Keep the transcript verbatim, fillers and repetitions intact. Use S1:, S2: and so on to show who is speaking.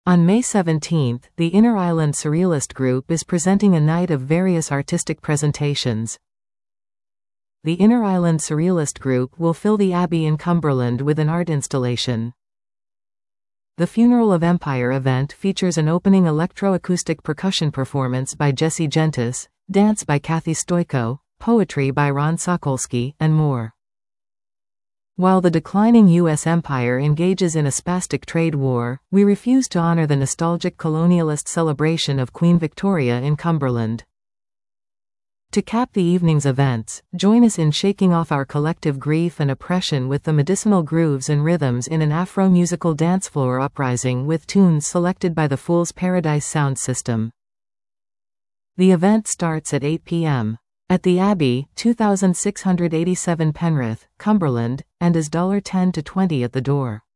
S1: On May seventeenth, the Inner Island Surrealist Group is presenting a night of various artistic presentations. The Inner Island Surrealist Group will fill the Abbey in Cumberland with an art installation. The Funeral of Empire event features an opening electroacoustic percussion performance by Jesse Gentis, dance by Kathy Stoiko, poetry by Ron Sokolsky, and more. While the declining U S empire engages in a spastic trade war, we refuse to honor the nostalgic colonialist celebration of Queen Victoria in Cumberland. To cap the evening's events, join us in shaking off our collective grief and oppression with the medicinal grooves and rhythms in an Afro-musical dance floor uprising with tunes selected by the Fool's Paradise sound system. The event starts at eight p m at the Abbey, two thousand six hundred eighty-seven Penrith, Cumberland, and is ten to twenty dollars at the door.